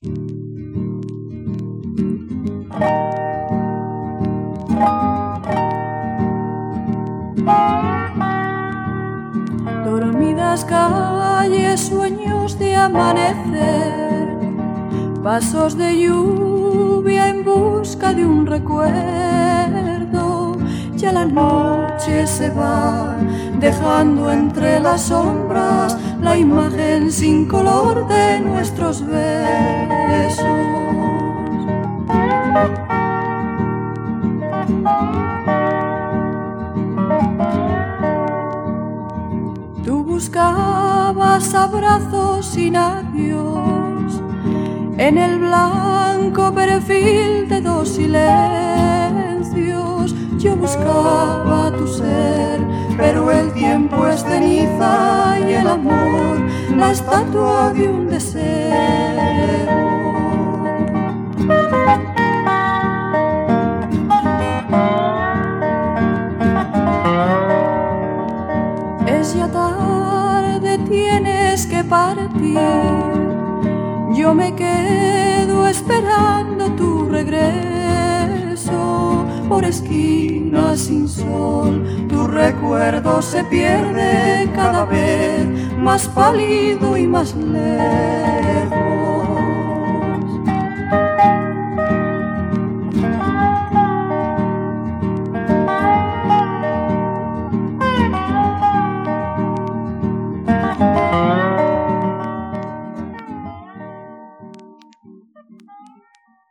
Dormidas calles, sueños de amanecer, pasos de lluvia en busca de un recuerdo. Ya la noche se va, dejando entre las sombras la imagen sin color de nuestros besos. Tú buscabas abrazos sin adiós en el blanco perfil de dos silencios. Yo buscaba tu ser, pero el tiempo es ceniza y el amor la estatua de un deseo. Es ya tarde, tienes que partir. Yo me quedo esperando tu regreso. Por esquinas sin sol, tu recuerdo se pierde cada vez más pálido y más lejos.